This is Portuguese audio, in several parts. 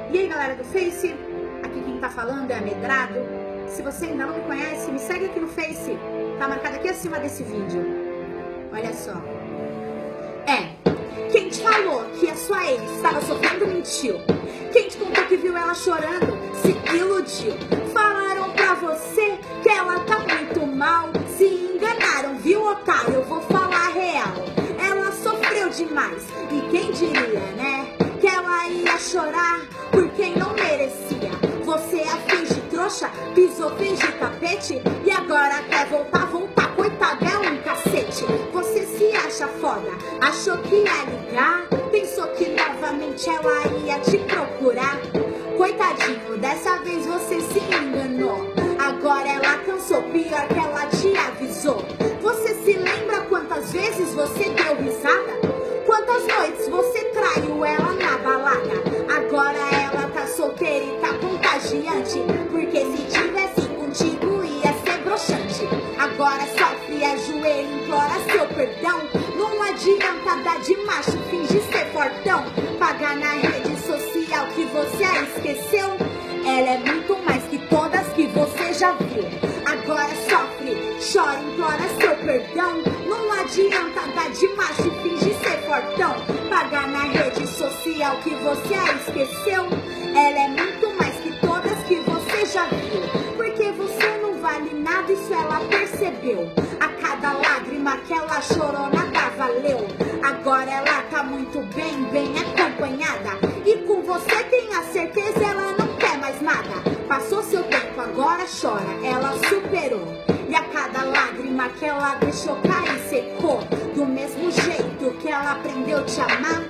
E aí galera do Face, aqui quem tá falando é a Medrado. Se você ainda não me conhece, me segue aqui no Face, tá marcado aqui acima desse vídeo. Olha só. Quem te falou que a sua ex estava sofrendo mentiu. Quem te contou que viu ela chorando se iludiu. Falaram pra você que ela tá muito mal, se enganaram, viu, otário? Eu vou falar a real. Ela sofreu demais e quem diria, né? Que ela ia chorar por quem não merecia. Você a fez de trouxa, pisou, fez de tapete e agora quer voltar, coitada, é um cacete. Você se acha foda, achou que ia ligar, pensou que novamente ela ia te procurar. Coitadinho, dessa vez você se enganou. Agora ela cansou, pior que ela te avisou. Você se lembra quantas vezes você deu risada? Quantas noites você traiu ela na balada? Agora ela tá solteira e tá contagiante, porque se tivesse contigo ia ser broxante. Agora sofre, ajoelha, implora seu perdão. Não adianta dar de macho, fingir ser fortão. Pagar na rede social que você a esqueceu. Ela é muito mais que todas que você já viu. Agora sofre, chora, implora seu perdão. Não adianta dar de macho, fingir ser fortão. Pagar na rede social que você a esqueceu. Ela é muito mais que todas que você já viu. Porque você não vale nada, isso ela percebeu. A cada lágrima que ela chorou, nada valeu. Agora ela tá muito bem, bem acompanhada. E com você tenho a certeza, ela não quer mais nada. Passou seu tempo, agora chora, ela superou. E a cada lágrima que ela deixou cair, secou. Do mesmo jeito que ela aprendeu a te amar,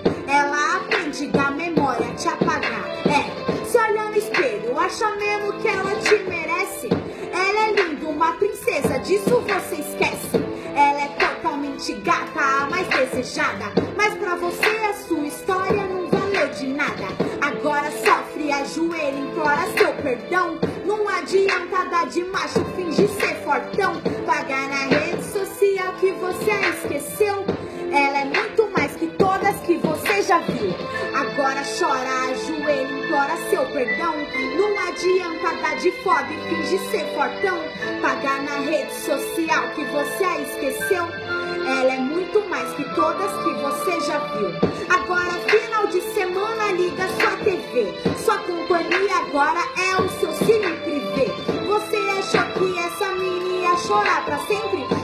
ela aprende da memória a te apagar. Se olha no espelho, acha mesmo que ela te merece. Ela é linda, uma princesa, disso você esquece. Ela é totalmente gata, a mais desejada. Mas pra você a sua história não valeu de nada. Agora sofre, ajoelha, implora seu perdão. Não adianta dar de macho, fingir ser fortão. Pagar na rede social que você a esqueceu. Ela é muito mais que todas que você já viu. Agora chora, ajoelha, implora seu perdão. Não adianta dar de foda e fingir ser fortão. Pagar na rede social que você a esqueceu. Ela é muito mais que todas que você já viu. Agora final de semana liga sua TV. Sua companhia agora é o seu cine privê. Você achou que essa menina ia chorar pra sempre?